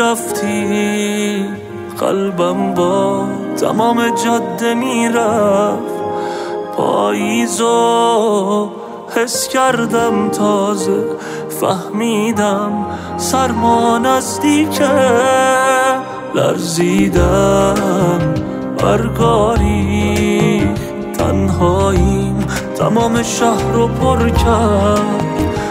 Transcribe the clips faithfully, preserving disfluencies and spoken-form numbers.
میرفتی قلبم با تمام جاده میرفت، پاییزو حس کردم تازه، فهمیدم سرما نزدیکه، لرزیدم برگاری تنهاییم تمام شهر رو پر کرد،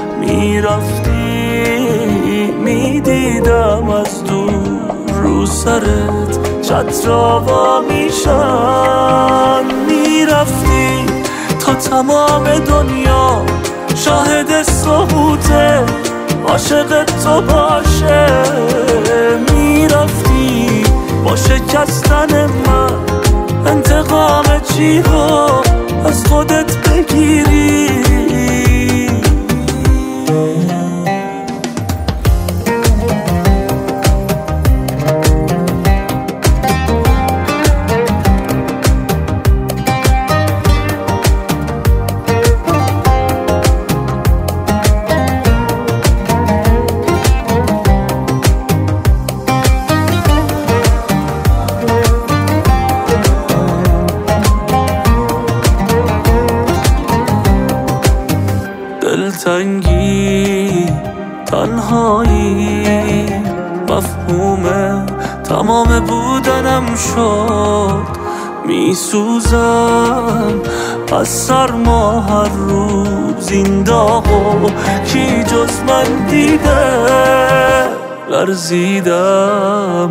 میرفتی میدیدم از دور رو سرت چترا وا میشن، میرفتی تا تمام دنیا شاهد سقوطه عاشق تو باشه، میرفتی با شکستن من انتقام چی رو از خودت بگیری. دلتنگی تنهایی مفهوم تمام بودنم شد، میسوزم از سرما هر روز این داغو کی جز من دیده، لرزیدم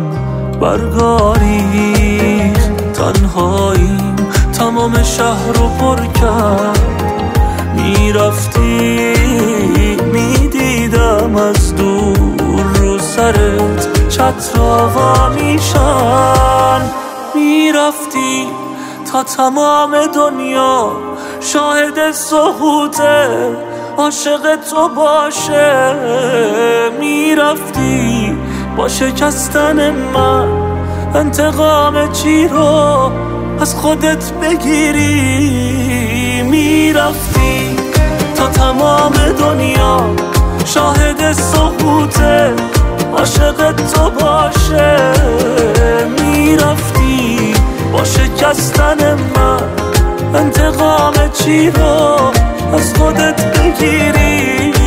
برگاری تنهاییم تمام شهر رو پر کرد، میرفتی میدیدم از دور رو سرت چترا وا میشن، میرفتی تا تمام دنیا شاهد سقوطه عاشق تو باشه، میرفتی با شکستن من انتقام چی رو از خودت بگیری، میرفتی تا تمام دنیا شاهد سقوطه عاشق تو باشه، میرفتی با شکستن من انتقام چی رو از خودت بگیری.